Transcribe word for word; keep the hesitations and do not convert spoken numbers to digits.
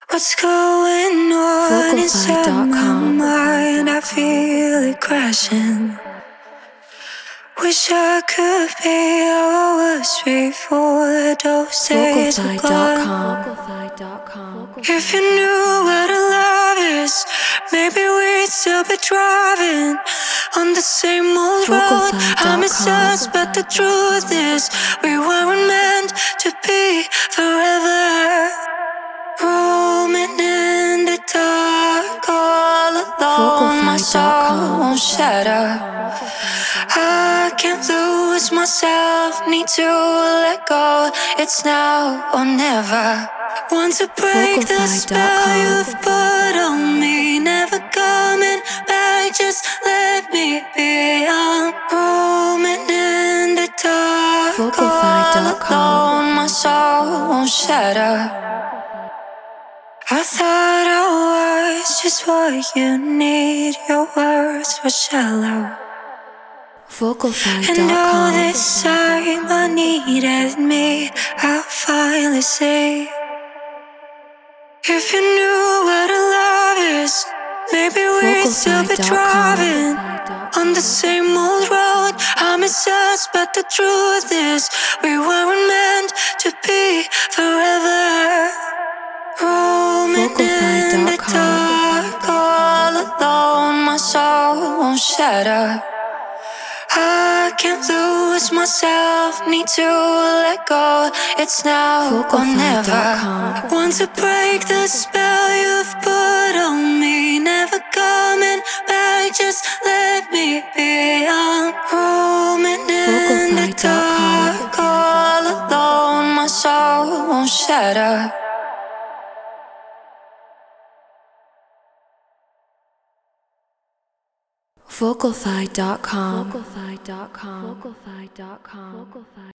What's going on inside my mind? I feel it crashing. Wish I could be how I was before those days were gone. If you knew what a love is, maybe we'd still be driving on the same old road. I miss us, but the truth is we weren't meant to be forever. Roaming in the dark, all alone, my soul won't shatter. I can't lose myself, need to let go. It's now or never. Want to break the spell you've put on me. Never coming back, just let me be. I'm roaming in the dark, all alone, my soul won't shatter. I thought I was just what you need. Your words were shallow. And all this time I needed me, I finally see. If you knew what a love is, maybe we'd still be driving on the same old road. I miss us, but the truth is we weren't meant to be forever. Roaming in the dark, all alone, my soul won't shatter. I can't lose myself, need to let go. It's now or never. Want to break the spell you've put on me. Never coming back, just let me be. I'm roaming in the dark, all alone, my soul won't shatter. Vocalfy dot com. Vocalfy dot com. Vocalfy dot com.